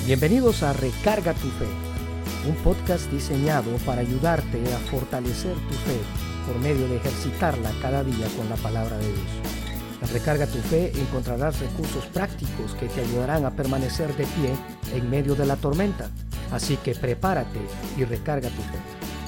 Bienvenidos a Recarga tu Fe, un podcast diseñado para ayudarte a fortalecer tu fe por medio de ejercitarla cada día con la palabra de Dios. En Recarga tu Fe encontrarás recursos prácticos que te ayudarán a permanecer de pie en medio de la tormenta. Así que prepárate y recarga tu fe.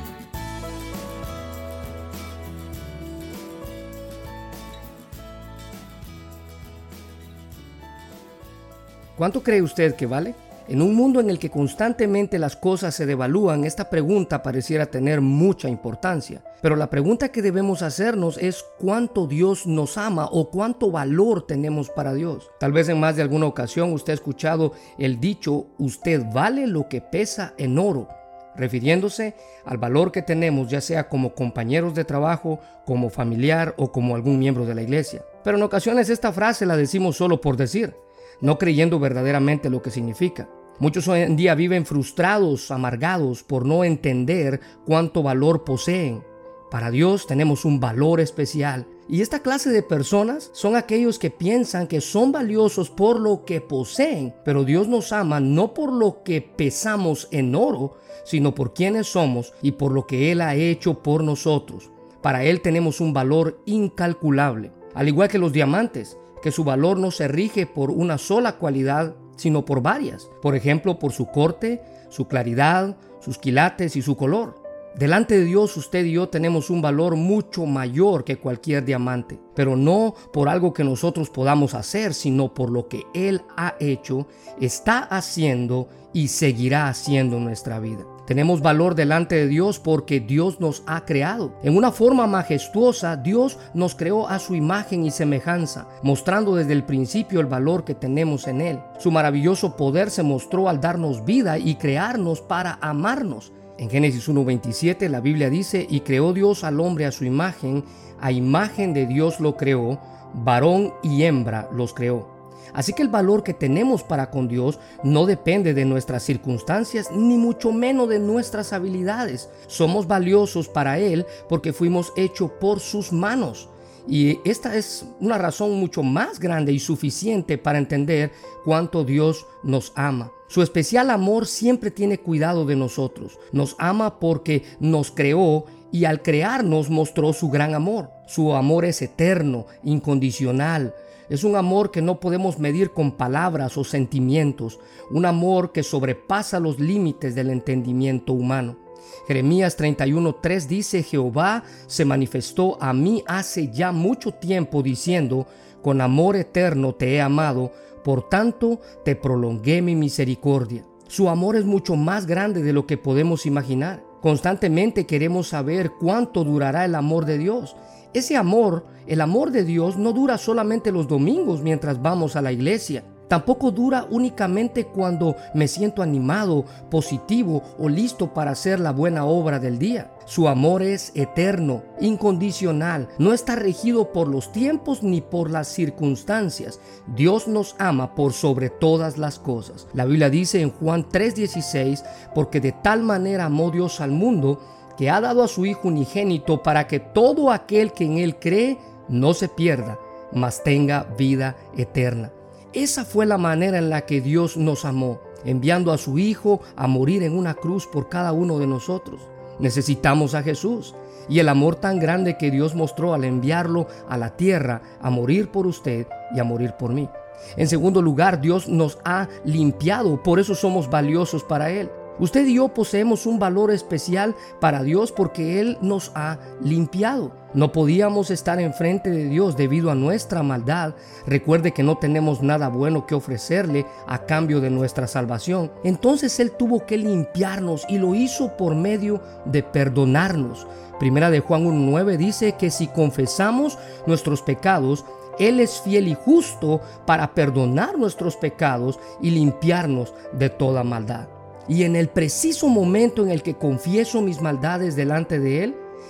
¿Cuánto cree usted que vale? En un mundo en el que constantemente las cosas se devalúan, esta pregunta pareciera tener mucha importancia. Pero la pregunta que debemos hacernos es ¿cuánto Dios nos ama o cuánto valor tenemos para Dios? Tal vez en más de alguna ocasión usted ha escuchado el dicho «usted vale lo que pesa en oro», refiriéndose al valor que tenemos ya sea como compañeros de trabajo, como familiar o como algún miembro de la iglesia. Pero en ocasiones esta frase la decimos solo por decir, no creyendo verdaderamente lo que significa. Muchos hoy en día viven frustrados, amargados por no entender cuánto valor poseen. Para Dios tenemos un valor especial. Y esta clase de personas son aquellos que piensan que son valiosos por lo que poseen, pero Dios nos ama no por lo que pesamos en oro, sino por quienes somos y por lo que Él ha hecho por nosotros. Para Él tenemos un valor incalculable, al igual que los diamantes, que su valor no se rige por una sola cualidad, sino por varias. Por ejemplo, por su corte, su claridad, sus quilates y su color. Delante de Dios, usted y yo tenemos un valor mucho mayor que cualquier diamante, pero no por algo que nosotros podamos hacer, sino por lo que Él ha hecho, está haciendo y seguirá haciendo en nuestra vida. Tenemos valor delante de Dios porque Dios nos ha creado. En una forma majestuosa, Dios nos creó a su imagen y semejanza, mostrando desde el principio el valor que tenemos en Él. Su maravilloso poder se mostró al darnos vida y crearnos para amarnos. En Génesis 1:27 la Biblia dice, y creó Dios al hombre a su imagen, a imagen de Dios lo creó, varón y hembra los creó. Así que el valor que tenemos para con Dios no depende de nuestras circunstancias, ni mucho menos de nuestras habilidades. Somos valiosos para Él porque fuimos hechos por sus manos. Y esta es una razón mucho más grande y suficiente para entender cuánto Dios nos ama. Su especial amor siempre tiene cuidado de nosotros. Nos ama porque nos creó y al crearnos mostró su gran amor. Su amor es eterno, incondicional. Es un amor que no podemos medir con palabras o sentimientos. Un amor que sobrepasa los límites del entendimiento humano. Jeremías 31:3 dice, Jehová se manifestó a mí hace ya mucho tiempo diciendo, con amor eterno te he amado, por tanto te prolongué mi misericordia. Su amor es mucho más grande de lo que podemos imaginar. Constantemente queremos saber cuánto durará el amor de Dios. Ese amor, el amor de Dios, no dura solamente los domingos mientras vamos a la iglesia. Tampoco dura únicamente cuando me siento animado, positivo o listo para hacer la buena obra del día. Su amor es eterno, incondicional, no está regido por los tiempos ni por las circunstancias. Dios nos ama por sobre todas las cosas. La Biblia dice en Juan 3:16, porque de tal manera amó Dios al mundo, que ha dado a su Hijo unigénito para que todo aquel que en Él cree no se pierda, mas tenga vida eterna. Esa fue la manera en la que Dios nos amó, enviando a su Hijo a morir en una cruz por cada uno de nosotros. Necesitamos a Jesús y el amor tan grande que Dios mostró al enviarlo a la tierra a morir por usted y a morir por mí. En segundo lugar, Dios nos ha limpiado, por eso somos valiosos para Él. Usted y yo poseemos un valor especial para Dios porque Él nos ha limpiado. No podíamos estar enfrente de Dios debido a nuestra maldad. Recuerde que no tenemos nada bueno que ofrecerle a cambio de nuestra salvación. Entonces Él tuvo que limpiarnos y lo hizo por medio de perdonarnos. Primera de Juan 1:9 dice que si confesamos nuestros pecados, Él es fiel y justo para perdonar nuestros pecados y limpiarnos de toda maldad. Y en el preciso momento en el que confieso mis maldades delante de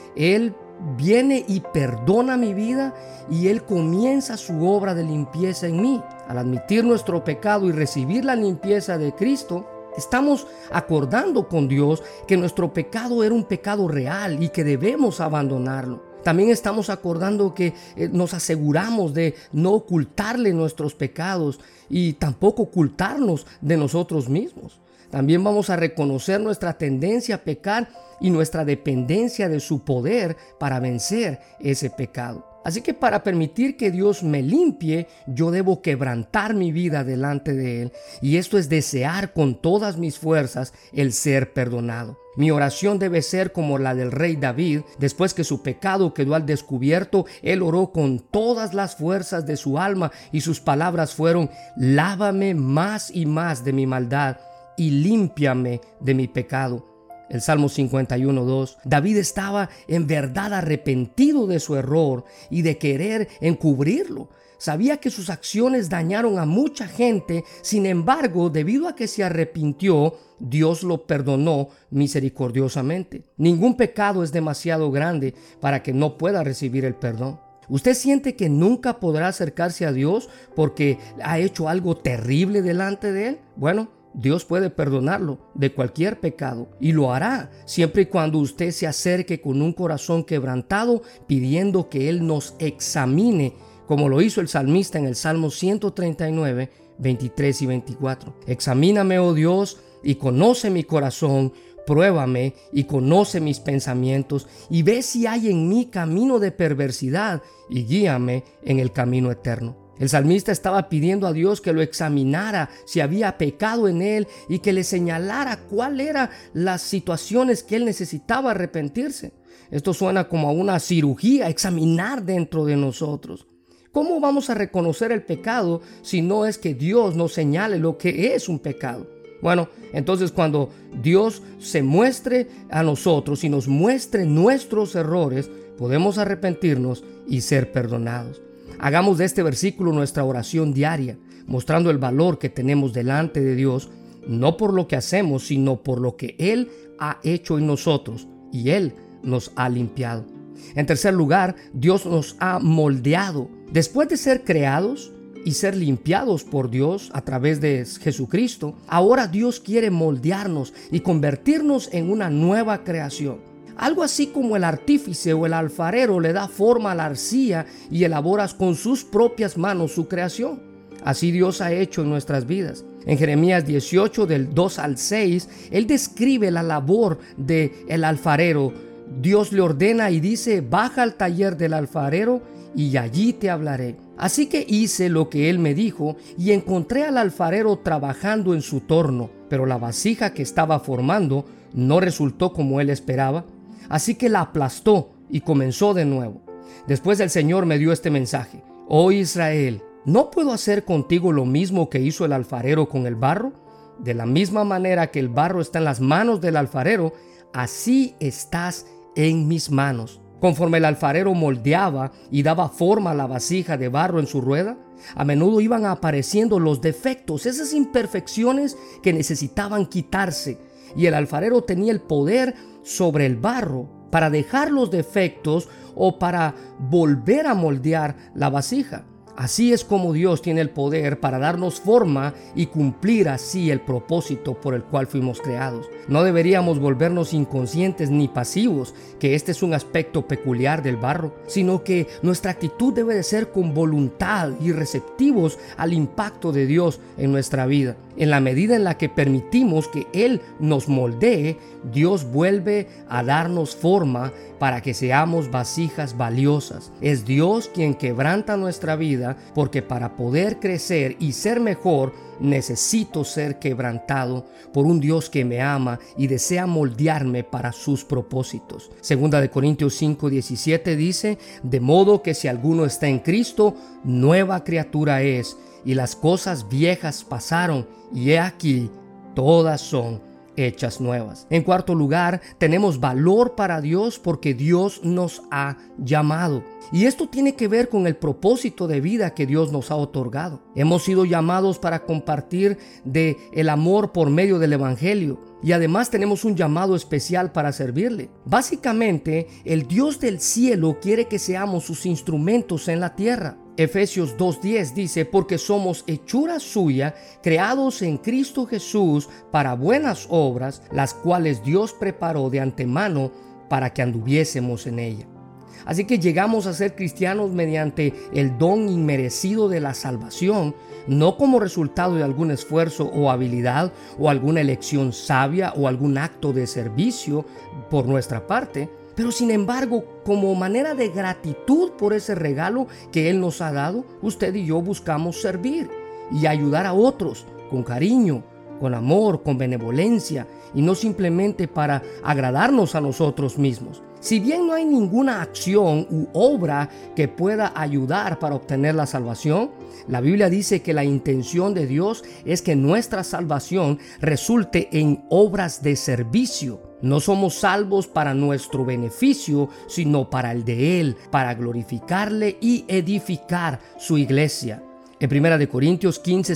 Él viene y perdona mi vida y Él comienza su obra de limpieza en mí. Al admitir nuestro pecado y recibir la limpieza de Cristo, estamos acordando con Dios que nuestro pecado era un pecado real y que debemos abandonarlo. También estamos acordando que nos aseguramos de no ocultarle nuestros pecados y tampoco ocultarnos de nosotros mismos. También vamos a reconocer nuestra tendencia a pecar y nuestra dependencia de su poder para vencer ese pecado. Así que para permitir que Dios me limpie, yo debo quebrantar mi vida delante de Él. Y esto es desear con todas mis fuerzas el ser perdonado. Mi oración debe ser como la del rey David. Después que su pecado quedó al descubierto, él oró con todas las fuerzas de su alma y sus palabras fueron: lávame más y más de mi maldad y límpiame de mi pecado. El Salmo 51:2. David estaba en verdad arrepentido de su error y de querer encubrirlo. Sabía que sus acciones dañaron a mucha gente. Sin embargo, debido a que se arrepintió, Dios lo perdonó misericordiosamente. Ningún pecado es demasiado grande para que no pueda recibir el perdón. ¿Usted siente que nunca podrá acercarse a Dios porque ha hecho algo terrible delante de Él? Bueno, Dios puede perdonarlo de cualquier pecado y lo hará siempre y cuando usted se acerque con un corazón quebrantado, pidiendo que Él nos examine, como lo hizo el salmista en el Salmo 139, 23 y 24. Examíname, oh Dios, y conoce mi corazón, pruébame y conoce mis pensamientos, y ve si hay en mí camino de perversidad, y guíame en el camino eterno. El salmista estaba pidiendo a Dios que lo examinara si había pecado en él y que le señalara cuáles eran las situaciones que él necesitaba arrepentirse. Esto suena como a una cirugía, examinar dentro de nosotros. ¿Cómo vamos a reconocer el pecado si no es que Dios nos señale lo que es un pecado? Bueno, entonces cuando Dios se muestre a nosotros y nos muestre nuestros errores, podemos arrepentirnos y ser perdonados. Hagamos de este versículo nuestra oración diaria, mostrando el valor que tenemos delante de Dios, no por lo que hacemos, sino por lo que Él ha hecho en nosotros y Él nos ha limpiado. En tercer lugar, Dios nos ha moldeado. Después de ser creados y ser limpiados por Dios a través de Jesucristo, ahora Dios quiere moldearnos y convertirnos en una nueva creación. Algo así como el artífice o el alfarero le da forma a la arcilla y elabora con sus propias manos su creación. Así Dios ha hecho en nuestras vidas. En Jeremías 18, del 2 al 6, Él describe la labor del alfarero. Dios le ordena y dice: baja al taller del alfarero y allí te hablaré. Así que hice lo que Él me dijo y encontré al alfarero trabajando en su torno, pero la vasija que estaba formando no resultó como él esperaba. Así que la aplastó y comenzó de nuevo. Después el Señor me dio este mensaje: oh Israel, ¿no puedo hacer contigo lo mismo que hizo el alfarero con el barro? De la misma manera que el barro está en las manos del alfarero, así estás en mis manos. Conforme el alfarero moldeaba y daba forma a la vasija de barro en su rueda, a menudo iban apareciendo los defectos, esas imperfecciones que necesitaban quitarse, y el alfarero tenía el poder sobre el barro para dejar los defectos o para volver a moldear la vasija. Así es como Dios tiene el poder para darnos forma y cumplir así el propósito por el cual fuimos creados. No deberíamos volvernos inconscientes ni pasivos, que este es un aspecto peculiar del barro, sino que nuestra actitud debe de ser con voluntad y receptivos al impacto de Dios en nuestra vida. En la medida en la que permitimos que Él nos moldee, Dios vuelve a darnos forma para que seamos vasijas valiosas. Es Dios quien quebranta nuestra vida, porque para poder crecer y ser mejor, necesito ser quebrantado por un Dios que me ama y desea moldearme para sus propósitos. Segunda de Corintios 5:17 dice: de modo que si alguno está en Cristo, nueva criatura es, y las cosas viejas pasaron, y he aquí, todas son hechas nuevas. En cuarto lugar, tenemos valor para Dios porque Dios nos ha llamado. Y esto tiene que ver con el propósito de vida que Dios nos ha otorgado. Hemos sido llamados para compartir el amor por medio del Evangelio. Y además tenemos un llamado especial para servirle. Básicamente, el Dios del cielo quiere que seamos sus instrumentos en la tierra. Efesios 2:10 dice: porque somos hechura suya, creados en Cristo Jesús para buenas obras, las cuales Dios preparó de antemano para que anduviésemos en ella. Así que llegamos a ser cristianos mediante el don inmerecido de la salvación, no como resultado de algún esfuerzo o habilidad o alguna elección sabia o algún acto de servicio por nuestra parte, pero sin embargo, como manera de gratitud por ese regalo que Él nos ha dado, usted y yo buscamos servir y ayudar a otros con cariño, con amor, con benevolencia, y no simplemente para agradarnos a nosotros mismos. Si bien no hay ninguna acción u obra que pueda ayudar para obtener la salvación, la Biblia dice que la intención de Dios es que nuestra salvación resulte en obras de servicio. No somos salvos para nuestro beneficio, sino para el de Él, para glorificarle y edificar su iglesia. En 1 Corintios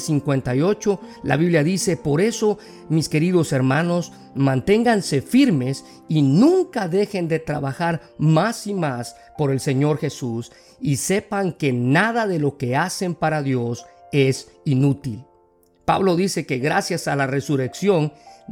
15:58, la Biblia dice: por eso, mis queridos hermanos, manténganse firmes y nunca dejen de trabajar más y más por el Señor Jesús, y sepan que nada de lo que hacen para Dios es inútil. Pablo dice que gracias a la resurrección,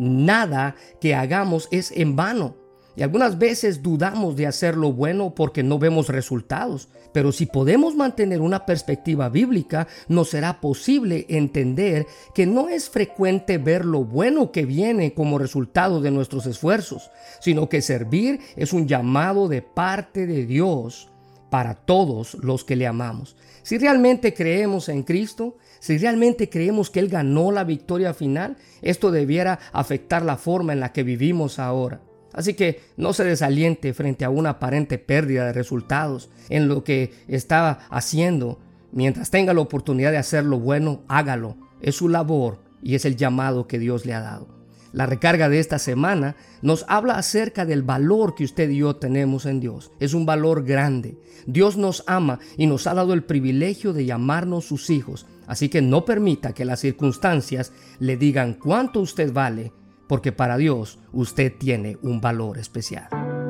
nada que hagamos es en vano. Y algunas veces dudamos de hacer lo bueno porque no vemos resultados. Pero si podemos mantener una perspectiva bíblica, nos será posible entender que no es frecuente ver lo bueno que viene como resultado de nuestros esfuerzos, sino que servir es un llamado de parte de Dios para todos los que le amamos. Si realmente creemos en Cristo, si realmente creemos que Él ganó la victoria final, esto debiera afectar la forma en la que vivimos ahora. Así que no se desaliente frente a una aparente pérdida de resultados en lo que está haciendo. Mientras tenga la oportunidad de hacer lo bueno, hágalo. Es su labor y es el llamado que Dios le ha dado. La recarga de esta semana nos habla acerca del valor que usted y yo tenemos en Dios. Es un valor grande. Dios nos ama y nos ha dado el privilegio de llamarnos sus hijos. Así que no permita que las circunstancias le digan cuánto usted vale, porque para Dios usted tiene un valor especial.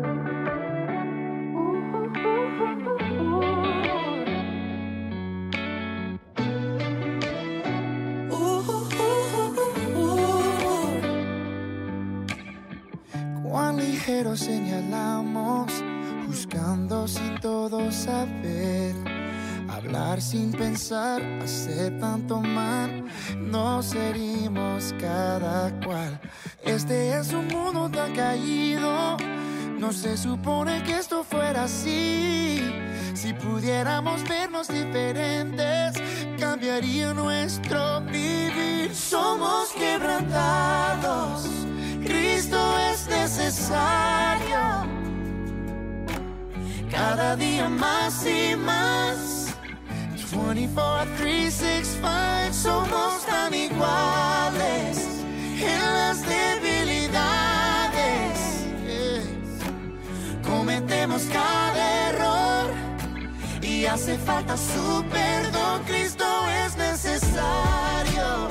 Cuán ligero señalamos, juzgando sin todo saber, hablar sin pensar, hacer tanto mal, nos herimos cada cual. Este es un mundo tan caído, no se supone que esto fuera así. Si pudiéramos vernos diferentes, cambiaría nuestro vivir. Somos quebrantados, Cristo es necesario, cada día más y más. 24, 365, somos tan iguales en las debilidades. Cometemos cada error y hace falta su perdón. Cristo es necesario.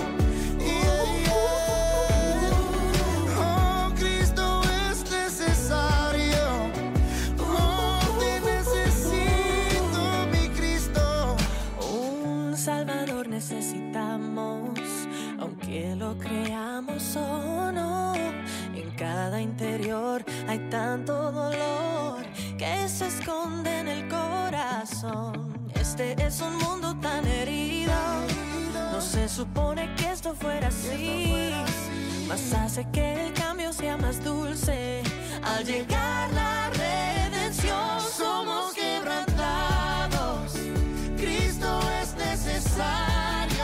Oh, Cristo es necesario. Oh, te necesito, mi Cristo. Un Salvador necesitamos, aunque lo creamos o no. En cada interior hay tanto dolor que se esconde en el corazón. Este es un mundo tan herido, no se supone que esto fuera así. Mas hace que el cambio sea más dulce al llegar la redención. Somos quebrantados, Cristo es necesario.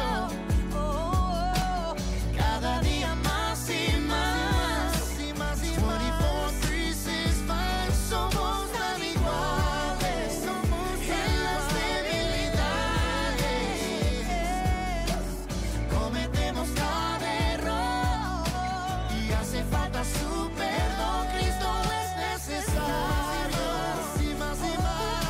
Cada día más y más, 24, 365, somos tan iguales en las debilidades. Cometemos cada error y hace falta su perdón. Cristo es necesario. Más y más.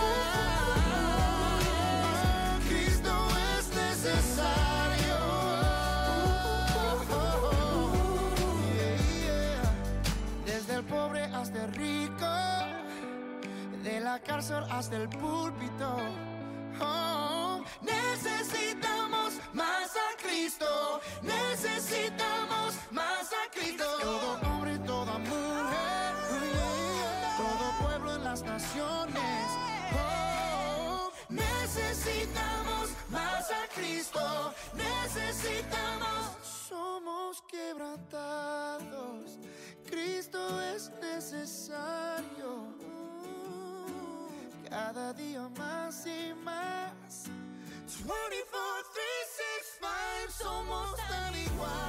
Cristo es necesario. Desde el pobre hasta el rico, de la cárcel hasta el púlpito. Oh, necesitamos más a Cristo. Necesitamos más a Cristo. Todo hombre y toda mujer, todo pueblo en las naciones. quebrantados, Cristo es necesario. Cada día más y más. 24, 3, 6, 5, somos tan igual.